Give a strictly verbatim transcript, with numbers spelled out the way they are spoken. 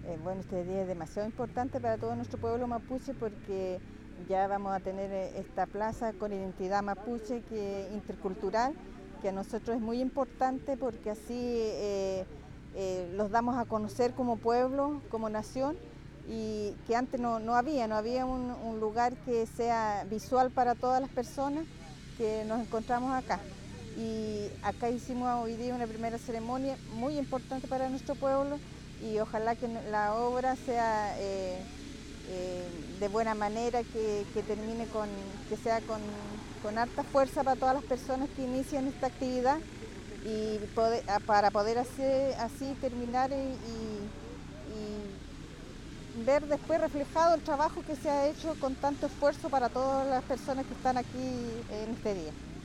Eh, bueno, este día es demasiado importante para todo nuestro pueblo mapuche porque ya vamos a tener eh, esta plaza con identidad mapuche que, intercultural, que a nosotros es muy importante porque así eh, eh, los damos a conocer como pueblo, como nación, y que antes no, no había, no había un, un lugar que sea visual para todas las personas que nos encontramos acá. Y acá hicimos hoy día una primera ceremonia muy importante para nuestro pueblo y ojalá que la obra sea eh, eh, de buena manera, que, que termine con, que sea con, con harta fuerza para todas las personas que inician esta actividad y poder, para poder hacer, así terminar y, y ver después reflejado el trabajo que se ha hecho con tanto esfuerzo para todas las personas que están aquí en este día.